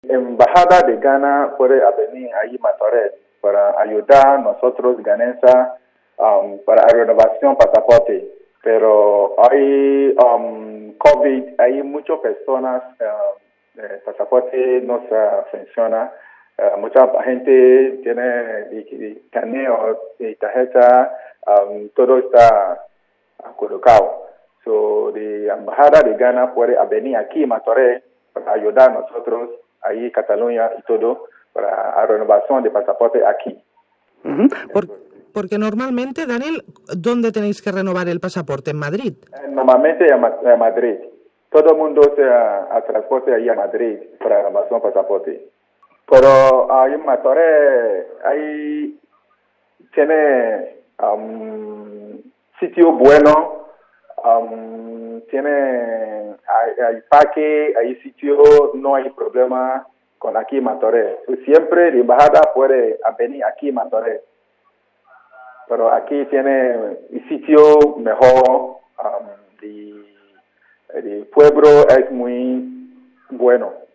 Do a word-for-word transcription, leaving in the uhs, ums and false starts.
Embajada de Ghana puede venir ahí Martorell para ayudar a nosotros ganenses um, para la renovación pasaporte. Pero hay um, COVID, hay muchas personas, uh, el pasaporte no se funciona. Uh, mucha gente tiene caneo y tarjeta, um, todo está colocado. So, la embajada de Ghana puede venir aquí Martorell para ayudar a nosotros ahí Cataluña y todo para la renovación de pasaporte aquí. Uh-huh. Por, porque normalmente, Daniel, ¿dónde tenéis que renovar el pasaporte? ¿En Madrid? Normalmente en Madrid. Todo el mundo se a transporte ahí a Madrid para la renovación de pasaporte. Pero ahí en Martorell ahí tiene um, sitio bueno, um, tiene hay, hay parque, hay sitio, no hay problema con aquí en Martorell. Siempre la embajada puede venir aquí en Martorell. Pero aquí tiene el sitio mejor, um, el, el pueblo es muy bueno.